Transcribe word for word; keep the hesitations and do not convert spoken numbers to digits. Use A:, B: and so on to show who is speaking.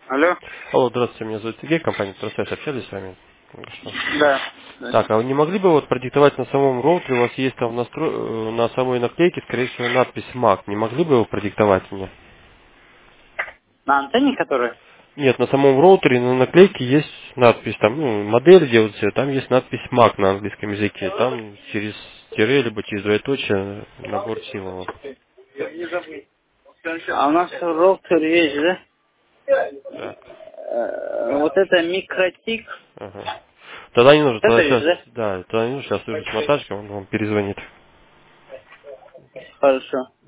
A: Алло?
B: Алло, здравствуйте, меня зовут Сергей, компания Тросайс, общались с вами? Только что.
A: Да. Да.
B: Так, а вы не могли бы вот продиктовать на самом роутере, у вас есть там настро... э, на самой наклейке, скорее всего, надпись Mac, не могли бы его продиктовать мне?
A: На антенне, которая?
B: Нет, на самом роутере на наклейке есть надпись, там, ну, модель делается, там есть надпись Mac на английском языке, там через тире, либо через двоеточие набор символов.
A: А у нас роутер есть, да?
B: Так,
A: Э, Вот это микротик.
B: ага. Тогда не нужно,
A: Вот это
B: тогда
A: есть,
B: сейчас,
A: да?
B: да, тогда не нужно, сейчас свяжусь с монтажником, он вам перезвонит.
A: Хорошо.